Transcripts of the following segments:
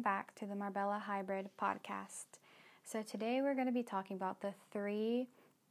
back to the Marbella Hybrid podcast. So today we're going to be talking about the three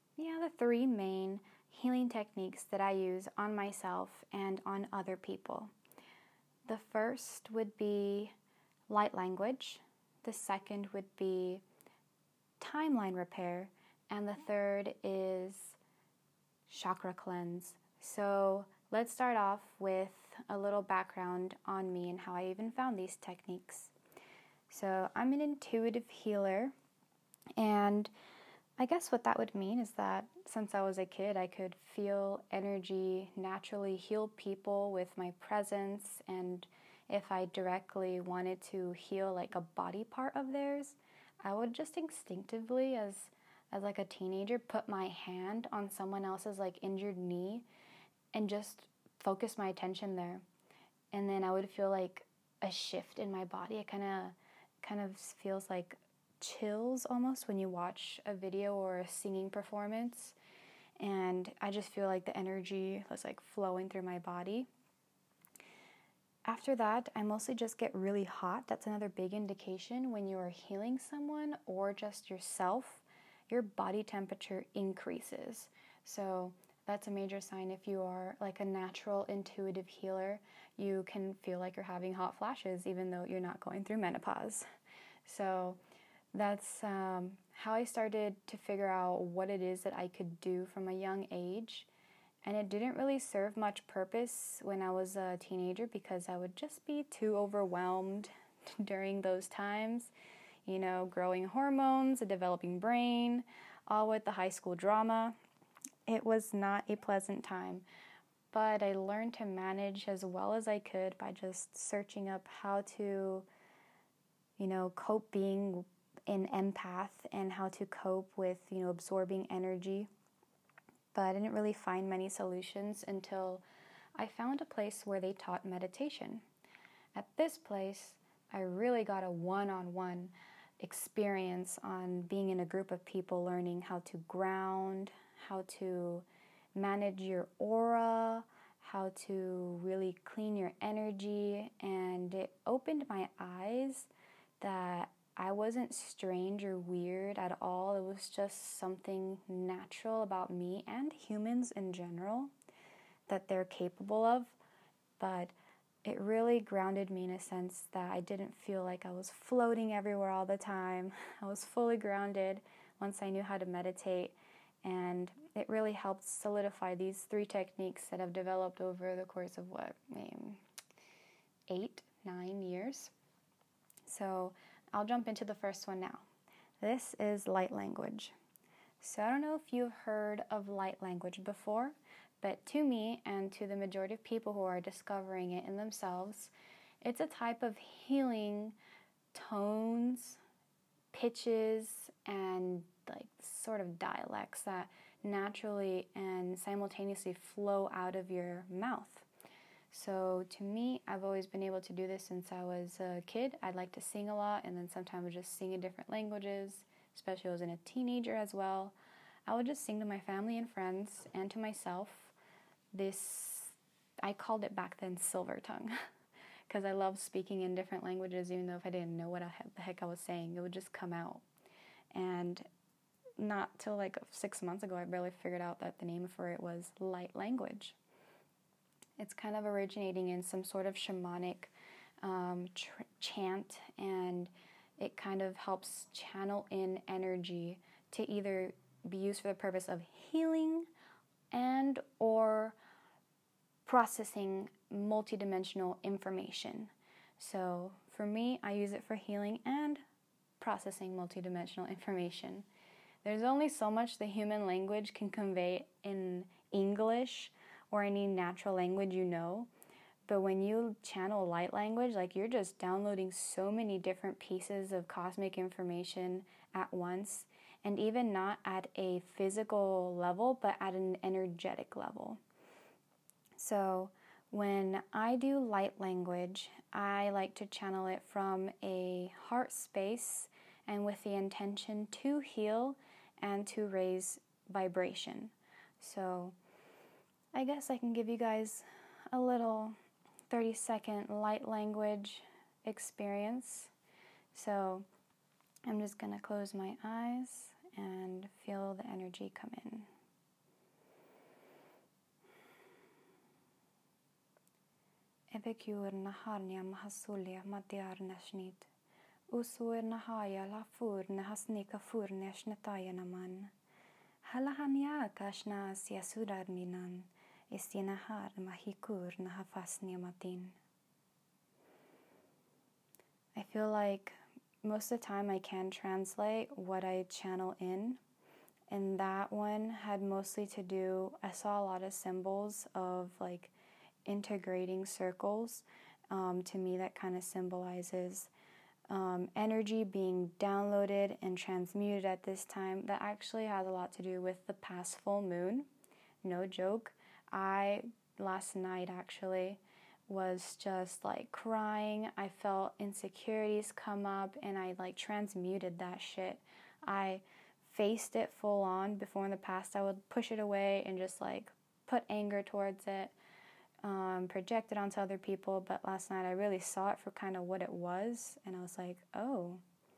main healing techniques that I use on myself and on other people. The first would be light language, the second would be timeline repair, and the third is chakra cleanse. So let's start off with a little background on me and how I even found these techniques. So I'm an intuitive healer, and I guess what that would mean is that since I was a kid, I could feel energy naturally heal people with my presence, and if I directly wanted to heal like a body part of theirs, I would just instinctively, as like a teenager, put my hand on someone else's like injured knee and just focus my attention there. And then I would feel like a shift in my body. It kind of feels like chills almost when you watch a video or a singing performance. And I just feel like the energy was like flowing through my body. After that, I mostly just get really hot. That's another big indication when you are healing someone or just yourself. Your body temperature increases. So that's a major sign. If you are like a natural intuitive healer, you can feel like you're having hot flashes even though you're not going through menopause. So that's how I started to figure out what it is that I could do from a young age. And it didn't really serve much purpose when I was a teenager because I would just be too overwhelmed during those times. You know, growing hormones, a developing brain, all with the high school drama. It was not a pleasant time, but I learned to manage as well as I could by just searching up how to, cope being an empath and how to cope with, absorbing energy. But I didn't really find many solutions until I found a place where they taught meditation. At this place, I really got a one-on-one experience on being in a group of people, learning how to ground, how to manage your aura, how to really clean your energy, and it opened my eyes that I wasn't strange or weird at all. It was just something natural about me and humans in general that they're capable of, but it really grounded me in a sense that I didn't feel like I was floating everywhere all the time. I was fully grounded once I knew how to meditate, and it really helped solidify these three techniques that I've developed over the course of 8-9 years. So I'll jump into the first one now. This is light language. So I don't know if you've heard of light language before, but to me and to the majority of people who are discovering it in themselves, it's a type of healing tones, pitches, and like sort of dialects that naturally and simultaneously flow out of your mouth. So to me, I've always been able to do this since I was a kid. I'd like to sing a lot, and then sometimes I would just sing in different languages, especially when I was a teenager as well. I would just sing to my family and friends and to myself. I called it back then silver tongue because I loved speaking in different languages, even though if I didn't know what the heck I was saying, it would just come out. And not till like 6 months ago, I barely figured out that the name for it was light language. It's kind of originating in some sort of shamanic chant, and it kind of helps channel in energy to either be used for the purpose of healing and or processing multidimensional information. So for me, I use it for healing and processing multidimensional information. There's only so much the human language can convey in English or any natural language but when you channel light language, like you're just downloading so many different pieces of cosmic information at once, and even not at a physical level, but at an energetic level. So when I do light language, I like to channel it from a heart space and with the intention to heal and to raise vibration. So I guess I can give you guys a little 30-second light language experience. So I'm just going to close my eyes and feel the energy come in. Ebekur naharnia mahasulia matiar nashnit. Usur nahaya la fur nahasnika fur neshnetaya naman. Halahania kashna siasudar minan. Istinahar mahikur nahafasnia matin. I feel like most of the time I can translate what I channel in. And that one had mostly to do, I saw a lot of symbols of like integrating circles. To me, that kind of symbolizes energy being downloaded and transmuted at this time. That actually has a lot to do with the past full moon. No joke. Last night actually, was just like crying. I felt insecurities come up and I like transmuted that shit. I faced it full on. Before in the past I would push it away and just like put anger towards it, project it onto other people, but last night I really saw it for kind of what it was, and I was like, oh,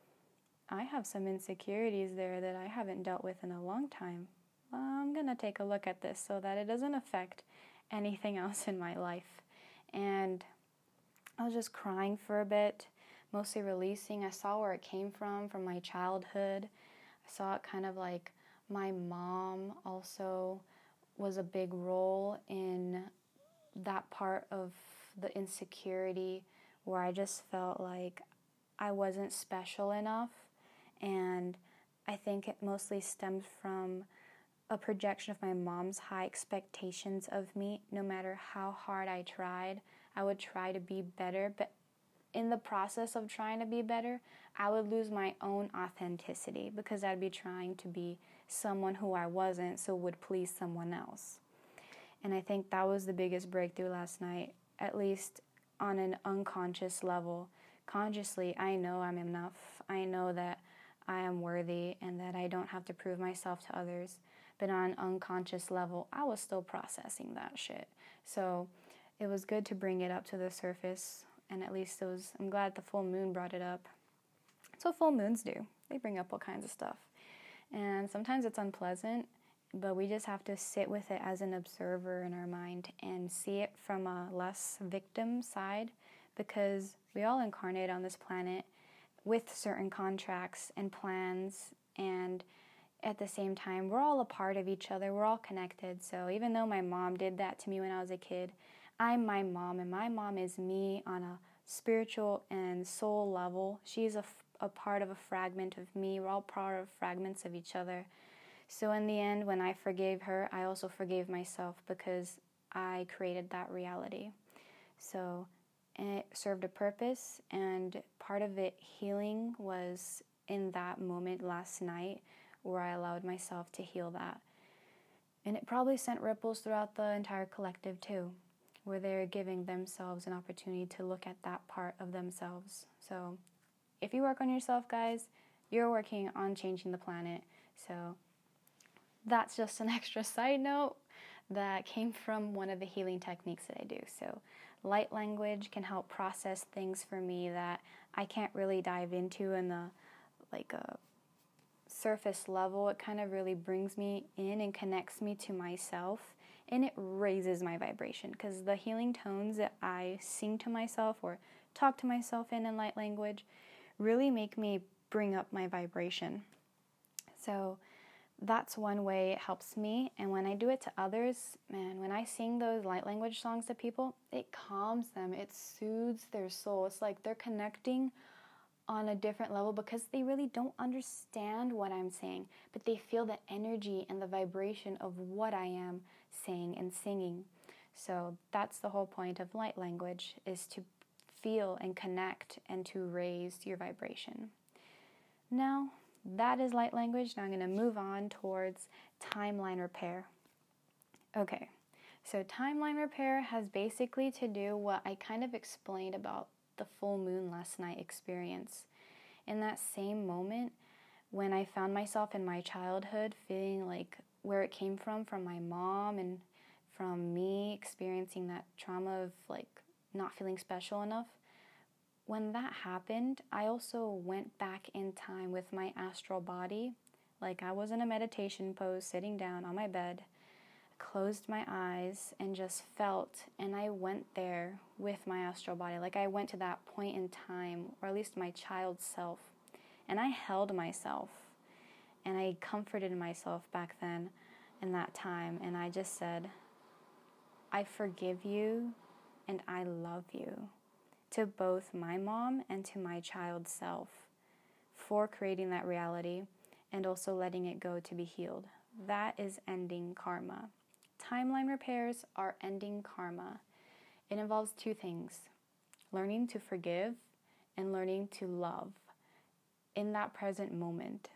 I have some insecurities there that I haven't dealt with in a long time. I'm gonna take a look at this so that it doesn't affect anything else in my life. And I was just crying for a bit, mostly releasing. I saw where it came from my childhood. I saw it kind of like my mom also was a big role in that part of the insecurity where I just felt like I wasn't special enough. And I think it mostly stems from a projection of my mom's high expectations of me. No matter how hard I tried, I would try to be better, but in the process of trying to be better, I would lose my own authenticity because I'd be trying to be someone who I wasn't, so would please someone else. And I think that was the biggest breakthrough last night, at least on an unconscious level. Consciously, I know I'm enough. I know that I am worthy and that I don't have to prove myself to others. But on an unconscious level, I was still processing that shit. So it was good to bring it up to the surface, and at least I'm glad the full moon brought it up. That's what full moons do. They bring up all kinds of stuff. And sometimes it's unpleasant, but we just have to sit with it as an observer in our mind and see it from a less victim side, because we all incarnate on this planet with certain contracts and plans, and at the same time, we're all a part of each other. We're all connected. So even though my mom did that to me when I was a kid, I'm my mom, and my mom is me on a spiritual and soul level. She's a part of a fragment of me. We're all part of fragments of each other. So in the end, when I forgave her, I also forgave myself because I created that reality. So it served a purpose, and part of it healing was in that moment last night where I allowed myself to heal that. And it probably sent ripples throughout the entire collective too, where they're giving themselves an opportunity to look at that part of themselves. So if you work on yourself, guys, you're working on changing the planet. So that's just an extra side note that came from one of the healing techniques that I do. So light language can help process things for me that I can't really dive into in the surface level. It kind of really brings me in and connects me to myself, and it raises my vibration, because the healing tones that I sing to myself or talk to myself in light language really make me bring up my vibration. So that's one way it helps me. And when I do it to others, man, when I sing those light language songs to people, it calms them, it soothes their soul. It's like they're connecting on a different level because they really don't understand what I'm saying, but they feel the energy and the vibration of what I am saying and singing. So that's the whole point of light language, is to feel and connect and to raise your vibration. Now, that is light language. Now I'm going to move on towards timeline repair. Okay, so timeline repair has basically to do what I kind of explained about the full moon last night experience. In that same moment, when I found myself in my childhood feeling like where it came from my mom and from me experiencing that trauma of like not feeling special enough, when that happened, I also went back in time with my astral body. Like I was in a meditation pose, sitting down on my bed, closed my eyes and just felt, and I went there with my astral body. Like I went to that point in time, or at least my child self, and I held myself and I comforted myself back then in that time, and I just said, I forgive you and I love you, to both my mom and to my child self, for creating that reality and also letting it go to be healed. That is ending karma. Timeline repairs are ending karma. It involves two things: learning to forgive and learning to love in that present moment.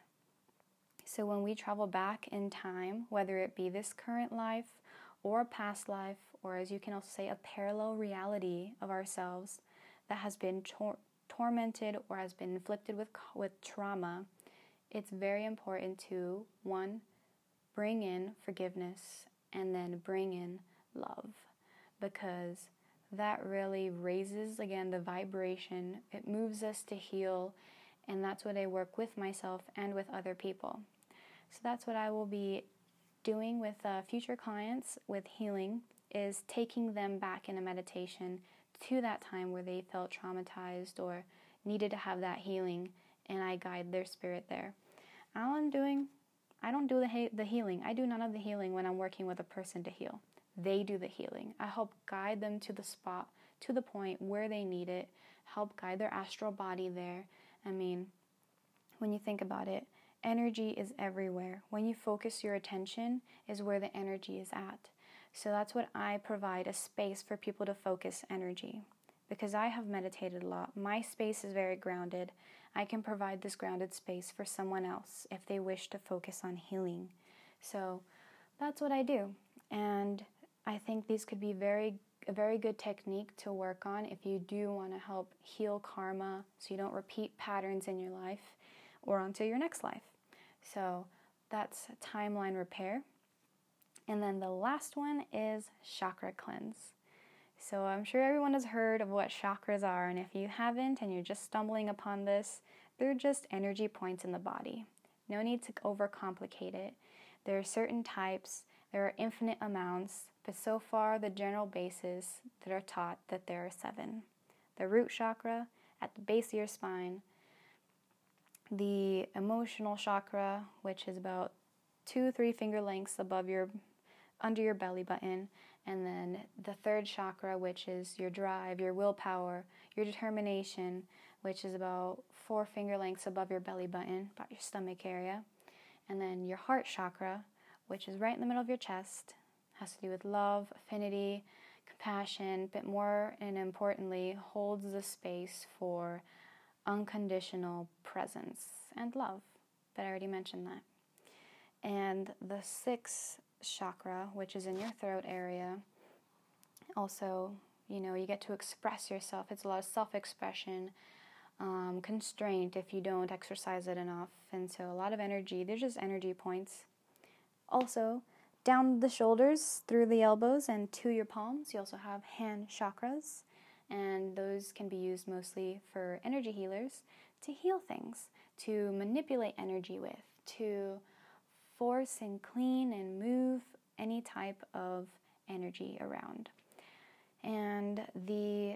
So when we travel back in time, whether it be this current life or a past life, or as you can also say, a parallel reality of ourselves that has been tormented or has been inflicted with trauma, it's very important to, one, bring in forgiveness and then bring in love, because that really raises, again, the vibration. It moves us to heal, and that's what I work with myself and with other people. So that's what I will be doing with future clients with healing, is taking them back in a meditation to that time where they felt traumatized or needed to have that healing, and I guide their spirit there. All I'm doing, I don't do the healing. I do none of the healing when I'm working with a person to heal. They do the healing. I help guide them to the spot, to the point where they need it, help guide their astral body there. I mean, when you think about it, energy is everywhere. When you focus your attention is where the energy is at. So that's what I provide, a space for people to focus energy. Because I have meditated a lot, my space is very grounded. I can provide this grounded space for someone else if they wish to focus on healing. So that's what I do. And I think these could be a very good technique to work on if you do want to help heal karma so you don't repeat patterns in your life or onto your next life. So that's timeline repair. And then the last one is chakra cleanse. So I'm sure everyone has heard of what chakras are, and if you haven't and you're just stumbling upon this, they're just energy points in the body. No need to overcomplicate it. There are certain types, there are infinite amounts, but so far the general basis that are taught that there are 7. The root chakra at the base of your spine, the emotional chakra, which is about 2-3 finger lengths under your belly button, and then the third chakra, which is your drive, your willpower, your determination, which is about 4 finger lengths above your belly button, about your stomach area, and then your heart chakra, which is right in the middle of your chest, has to do with love, affinity, compassion, but more and importantly, holds the space for unconditional presence and love. But I already mentioned that. And the 6th chakra, which is in your throat area, also, you get to express yourself. It's a lot of self-expression, constraint if you don't exercise it enough. And so a lot of energy. They're just energy points. Also, down the shoulders, through the elbows, and to your palms, you also have hand chakras. And those can be used mostly for energy healers to heal things, to manipulate energy with, to force and clean and move any type of energy around. And the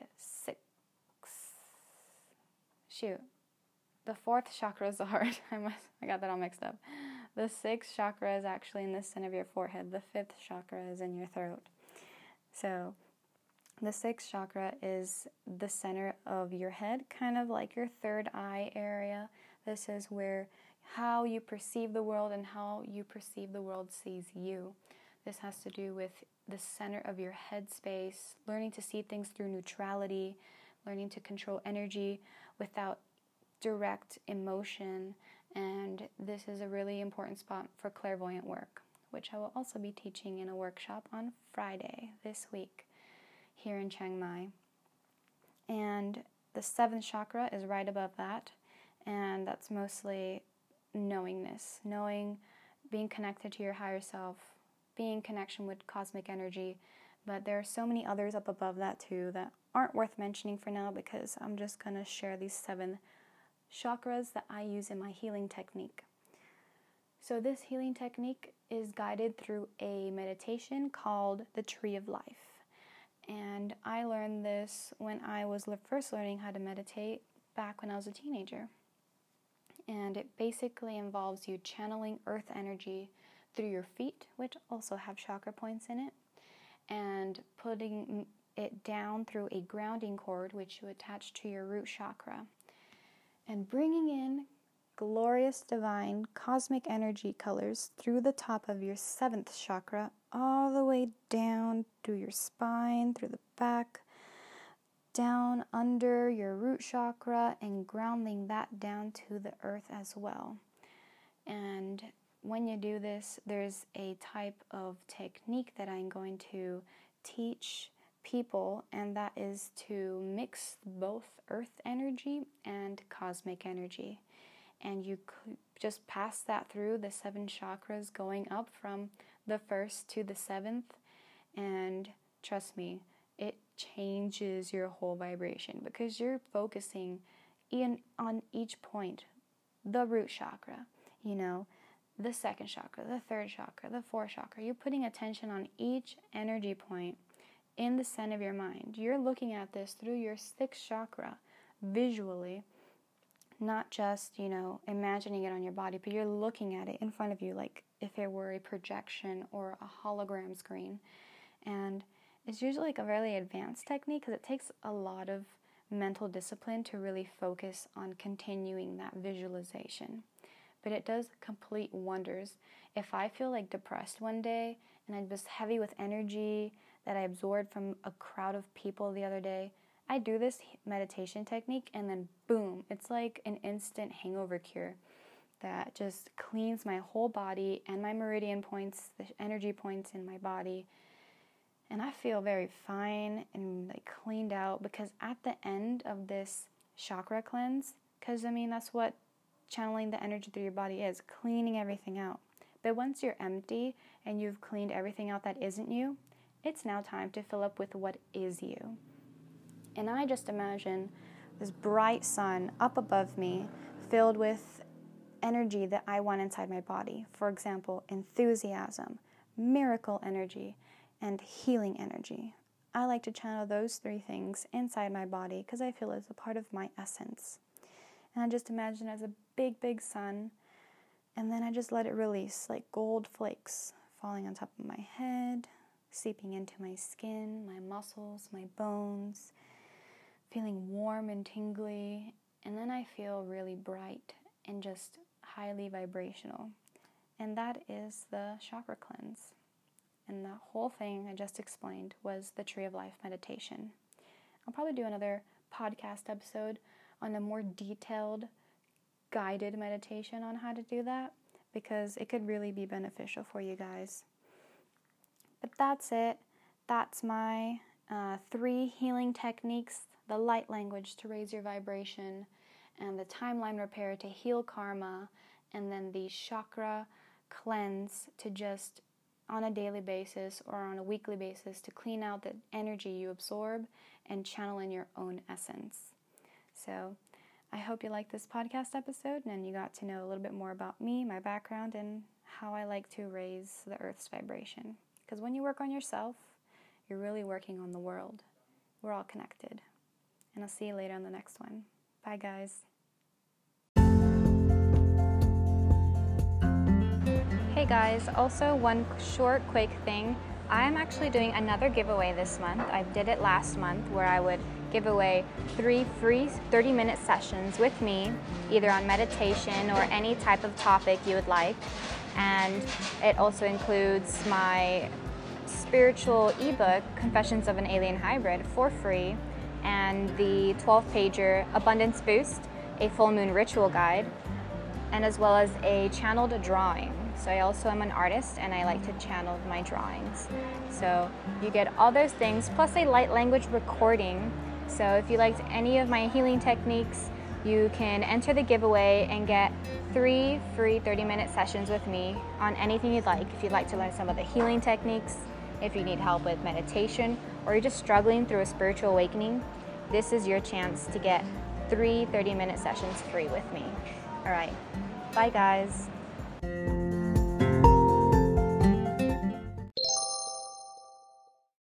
4th chakra is the heart. I got that all mixed up. The 6th chakra is actually in the center of your forehead. The 5th chakra is in your throat. So the 6th chakra is the center of your head, kind of like your third eye area. This is where how you perceive the world and how you perceive the world sees you. This has to do with the center of your head space, learning to see things through neutrality, learning to control energy without direct emotion. And this is a really important spot for clairvoyant work, which I will also be teaching in a workshop on Friday this week here in Chiang Mai. And the 7th chakra is right above that, and that's mostly knowingness, being connected to your higher self, being in connection with cosmic energy. But there are so many others up above that too that aren't worth mentioning for now because I'm just going to share these 7 chakras that I use in my healing technique. So this healing technique is guided through a meditation called the Tree of Life. And I learned this when I was first learning how to meditate back when I was a teenager. And it basically involves you channeling earth energy through your feet, which also have chakra points in it, and putting it down through a grounding cord, which you attach to your root chakra, and bringing in glorious, divine, cosmic energy colors through the top of your 7th chakra, all the way down through your spine, through the back, down under your root chakra, and grounding that down to the earth as well. And when you do this, there's a type of technique that I'm going to teach people, and that is to mix both earth energy and cosmic energy. And you just pass that through the 7 chakras, going up from the 1st to the 7th, and trust me, it changes your whole vibration because you're focusing on each point. The root chakra, the 2nd chakra, the 3rd chakra, the 4th chakra. You're putting attention on each energy point in the center of your mind. You're looking at this through your 6th chakra visually, not just, imagining it on your body, but you're looking at it in front of you like if it were a projection or a hologram screen. And it's usually like a really advanced technique because it takes a lot of mental discipline to really focus on continuing that visualization. But it does complete wonders. If I feel like depressed one day and I'm just heavy with energy that I absorbed from a crowd of people the other day, I do this meditation technique and then boom, it's like an instant hangover cure that just cleans my whole body and my meridian points, the energy points in my body. And I feel very fine and like cleaned out because at the end of this chakra cleanse, because that's what channeling the energy through your body is, cleaning everything out. But once you're empty and you've cleaned everything out that isn't you, it's now time to fill up with what is you. And I just imagine this bright sun up above me filled with energy that I want inside my body. For example, enthusiasm, miracle energy, and healing energy. I like to channel those 3 things inside my body because I feel it's a part of my essence. And I just imagine it as a big, big sun, and then I just let it release like gold flakes falling on top of my head, seeping into my skin, my muscles, my bones, feeling warm and tingly, and then I feel really bright and just highly vibrational. And that is the chakra cleanse. And the whole thing I just explained was the Tree of Life meditation. I'll probably do another podcast episode on a more detailed, guided meditation on how to do that because it could really be beneficial for you guys. But that's it. That's my 3 healing techniques: the light language to raise your vibration, and the timeline repair to heal karma, and then the chakra cleanse to just on a daily basis or on a weekly basis to clean out the energy you absorb and channel in your own essence. So I hope you liked this podcast episode and you got to know a little bit more about me, my background, and how I like to raise the earth's vibration. Because when you work on yourself, you're really working on the world. We're all connected. And I'll see you later on the next one. Bye, guys. Hey guys, also one short, quick thing. I'm actually doing another giveaway this month. I did it last month where I would give away 3 free 30-minute sessions with me, either on meditation or any type of topic you would like. And it also includes my spiritual ebook, Confessions of an Alien Hybrid, for free, and the 12-pager Abundance Boost, a full moon ritual guide, and as well as a channeled drawing. So I also am an artist and I like to channel my drawings. So you get all those things plus a light language recording. So if you liked any of my healing techniques, you can enter the giveaway and get 3 free 30-minute sessions with me on anything you'd like. If you'd like to learn some of the healing techniques, if you need help with meditation, or you're just struggling through a spiritual awakening, this is your chance to get 3 30-minute sessions free with me. All right, bye guys.